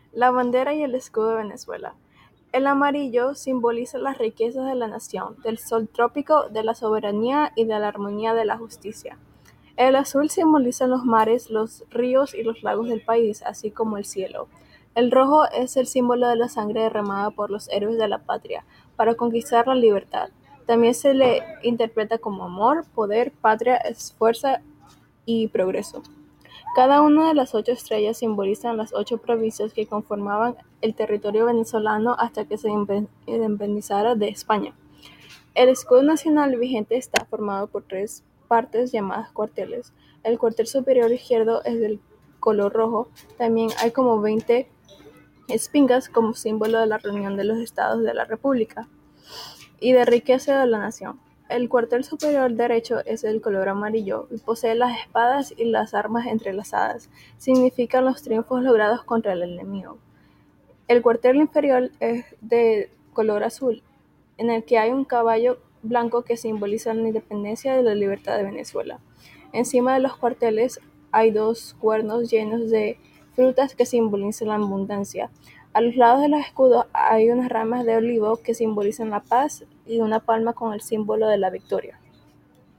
La bandera y el escudo de Venezuela. El amarillo simboliza las riquezas de la nación, del sol trópico, de la soberanía y de la armonía de la justicia. El azul simboliza los mares, los ríos y los lagos del país, así como el cielo. El rojo es el símbolo de la sangre derramada por los héroes de la patria para conquistar la libertad. También se le interpreta como amor, poder, patria, fuerza y progreso. Cada una de las 8 estrellas simbolizan las 8 provincias que conformaban el territorio venezolano hasta que se independizara de España. El escudo nacional vigente está formado por 3 partes llamadas cuarteles. El cuartel superior izquierdo es del color rojo. También hay como 20 espingas como símbolo de la reunión de los estados de la República y de riqueza de la nación. El cuartel superior derecho es el color amarillo y posee las espadas y las armas entrelazadas. Significan los triunfos logrados contra el enemigo. El cuartel inferior es de color azul, en el que hay un caballo blanco que simboliza la independencia y la libertad de Venezuela. Encima de los cuarteles hay 2 cuernos llenos de frutas que simbolizan la abundancia. A los lados de los escudos hay unas ramas de olivo que simbolizan la paz y una palma con el símbolo de la victoria.